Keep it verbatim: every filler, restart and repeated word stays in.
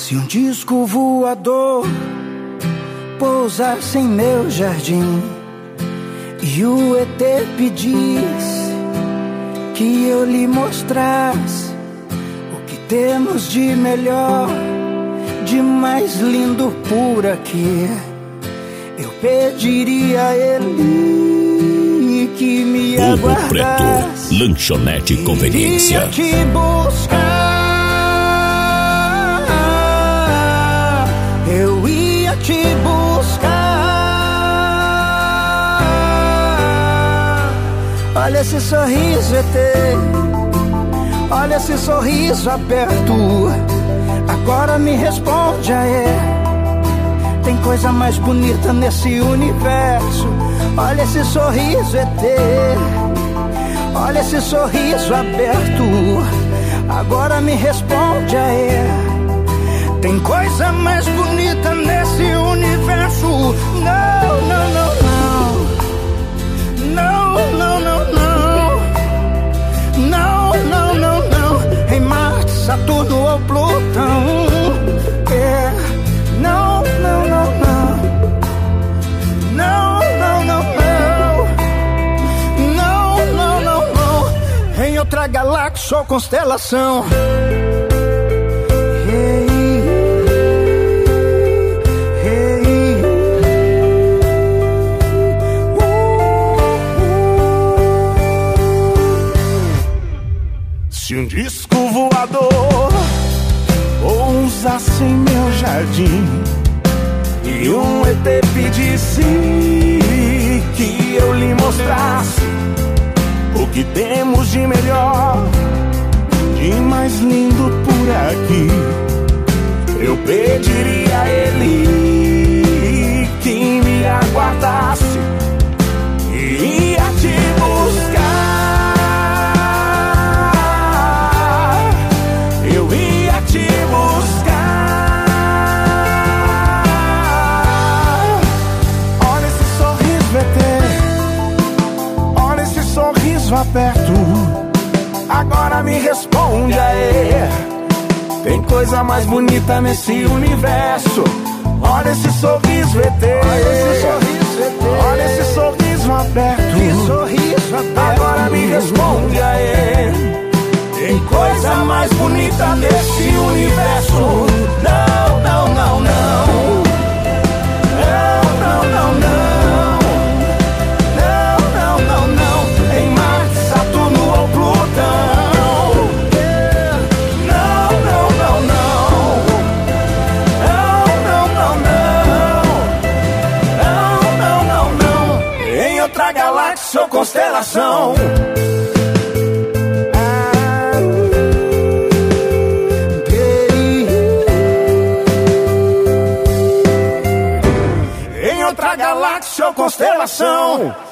Se um disco voador pousasse em meu jardim e o E T pedisse que eu lhe mostrasse o que temos de melhor, de mais lindo por aqui, eu pediria a ele que me Ovo aguardasse. Preto, lanchonete conveniência. Iria te buscar, eu ia te buscar. Olha esse sorriso, E T, olha esse sorriso aberto. Agora me responde, aí, tem coisa mais bonita nesse universo? Olha esse sorriso, E T, olha esse sorriso aberto. Agora me responde, aí, tem coisa mais bonita nesse universo? Não, não, não, não. Não, não, não, não. Não, não, não, não. Em Marte, Saturno ou Plutão. É. Não, não, não, não. Não, não, não, não. Não, não, não, não. Em outra galáxia ou constelação. Hey, hey, uh, uh. Se um disco voador pousasse em meu jardim e um E T pedisse que eu lhe mostrasse o que temos de melhor, de mais lindo por aqui, eu pediria a ele que me aguardasse e ia te buscar. Eu ia te buscar. Olha esse sorriso, E T, olha esse sorriso aberto. Agora me responde, aí, tem coisa mais bonita nesse universo? Olha esse sorriso, E T, olha esse sorriso, E T, olha esse sorriso aberto. Que sorriso aberto. Agora me responde, aí, tem coisa mais bonita nesse universo? Não, não, não, não. Não, não, não, não. Não, não, não, não. Em Marte, Saturno ou Plutão. Não, não, não, não. Não, não, não, não. Não, não, não, não. Em outra galáxia ou constelação. Em outra galáxia ou constelação.